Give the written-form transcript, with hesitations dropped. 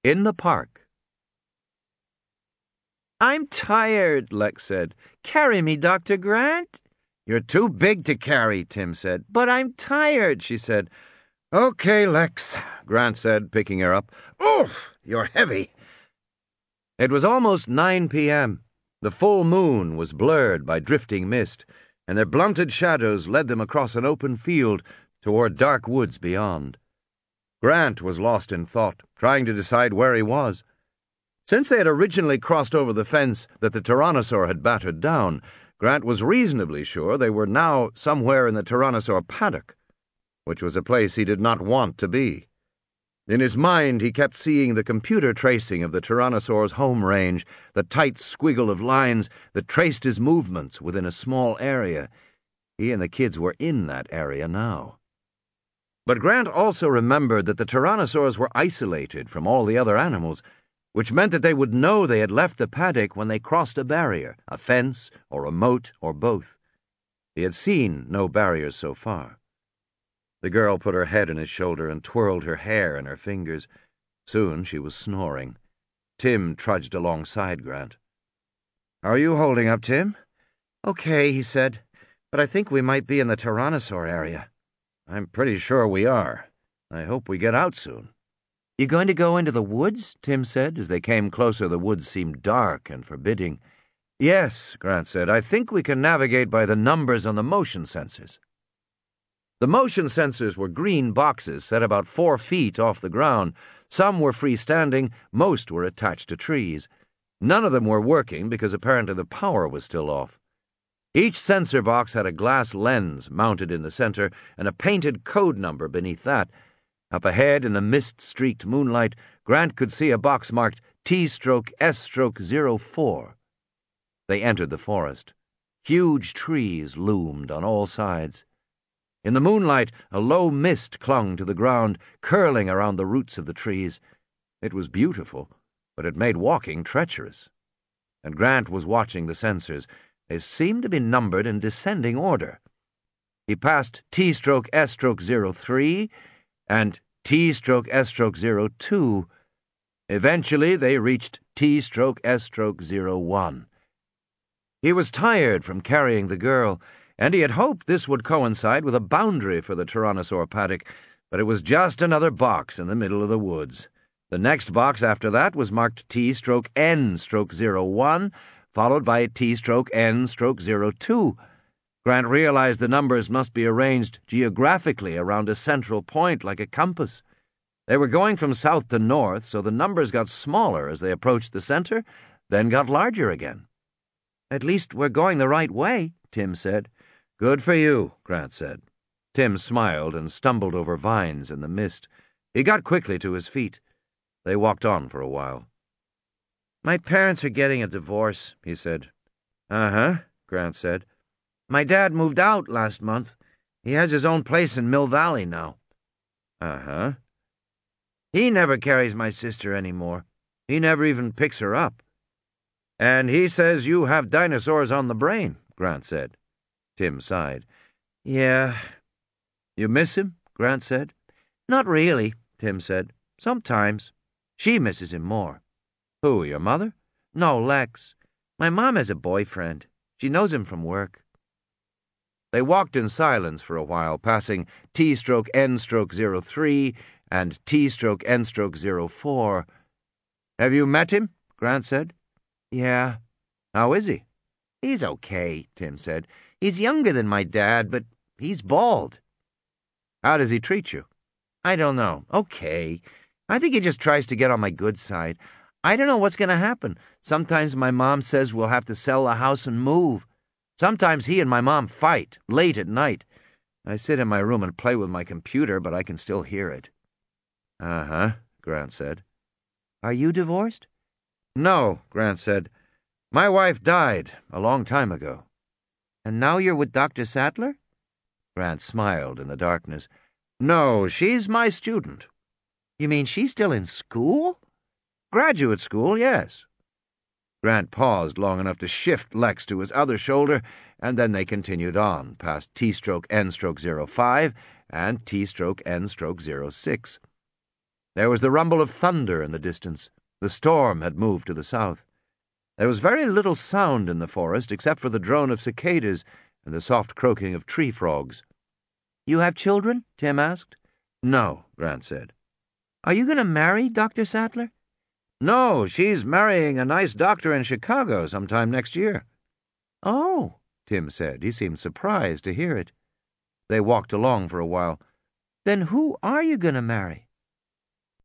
In the park. "I'm tired," Lex said. "Carry me, Dr. Grant." "You're too big to carry," Tim said. "But I'm tired," she said. "Okay, Lex," Grant said, picking her up. "Oof, you're heavy." It was almost 9 p.m. The full moon was blurred by drifting mist, and their blunted shadows led them across an open field toward dark woods beyond. Grant was lost in thought, trying to decide where he was. Since they had originally crossed over the fence that the Tyrannosaur had battered down, Grant was reasonably sure they were now somewhere in the Tyrannosaur paddock, which was a place he did not want to be. In his mind, he kept seeing the computer tracing of the Tyrannosaur's home range, the tight squiggle of lines that traced his movements within a small area. He and the kids were in that area now. But Grant also remembered that the Tyrannosaurs were isolated from all the other animals, which meant that they would know they had left the paddock when they crossed a barrier, a fence, or a moat, or both. He had seen no barriers so far. The girl put her head on his shoulder and twirled her hair in her fingers. Soon she was snoring. Tim trudged alongside Grant. "How are you holding up, Tim?" "Okay," he said, "but I think we might be in the Tyrannosaur area." "I'm pretty sure we are. I hope we get out soon." "You going to go into the woods?" Tim said. As they came closer, the woods seemed dark and forbidding. "Yes," Grant said. "I think we can navigate by the numbers on the motion sensors." The motion sensors were green boxes set about 4 feet off the ground. Some were freestanding, most were attached to trees. None of them were working because apparently the power was still off. Each sensor box had a glass lens mounted in the center and a painted code number beneath that. Up ahead in the mist-streaked moonlight, Grant could see a box marked T/S/04. They entered the forest. Huge trees loomed on all sides. In the moonlight, a low mist clung to the ground, curling around the roots of the trees. It was beautiful, but it made walking treacherous. And Grant was watching the sensors. They seemed to be numbered in descending order. He passed T/S/03 and T/S/02. Eventually, they reached T/S/01. He was tired from carrying the girl, and he had hoped this would coincide with a boundary for the Tyrannosaur paddock, but it was just another box in the middle of the woods. The next box after that was marked T/N/01, followed by T/N/02. Grant realized the numbers must be arranged geographically around a central point like a compass. They were going from south to north, so the numbers got smaller as they approached the center, then got larger again. "At least we're going the right way," Tim said. "Good for you," Grant said. Tim smiled and stumbled over vines in the mist. He got quickly to his feet. They walked on for a while. "My parents are getting a divorce," he said. "Uh-huh," Grant said. "My dad moved out last month. He has his own place in Mill Valley now." "Uh-huh." "He never carries my sister anymore. He never even picks her up." "And he says you have dinosaurs on the brain," Grant said. Tim sighed. "Yeah." "You miss him?" Grant said. "Not really," Tim said. "Sometimes. She misses him more." "Who, your mother?" "No, Lex. My mom has a boyfriend. She knows him from work." They walked in silence for a while, passing T/N/03 and T/N/04. "Have you met him?" Grant said. "Yeah." "How is he?" "He's okay," Tim said. "He's younger than my dad, but he's bald." "How does he treat you?" "I don't know. Okay. I think he just tries to get on my good side. I don't know what's going to happen. Sometimes my mom says we'll have to sell the house and move. Sometimes he and my mom fight, late at night. I sit in my room and play with my computer, but I can still hear it." "Uh-huh," Grant said. "Are you divorced?" "No," Grant said. "My wife died a long time ago." "And now you're with Dr. Sattler?" Grant smiled in the darkness. "No, she's my student." "You mean she's still in school?" "Graduate school, yes." Grant paused long enough to shift Lex to his other shoulder, and then they continued on, past T/N/05 and T/N/06. There was the rumble of thunder in the distance. The storm had moved to the south. There was very little sound in the forest except for the drone of cicadas and the soft croaking of tree frogs. "You have children?" Tim asked. "No," Grant said. "Are you going to marry Dr. Sattler?" "No, she's marrying a nice doctor in Chicago sometime next year." "Oh," Tim said. He seemed surprised to hear it. They walked along for a while. "Then who are you going to marry?"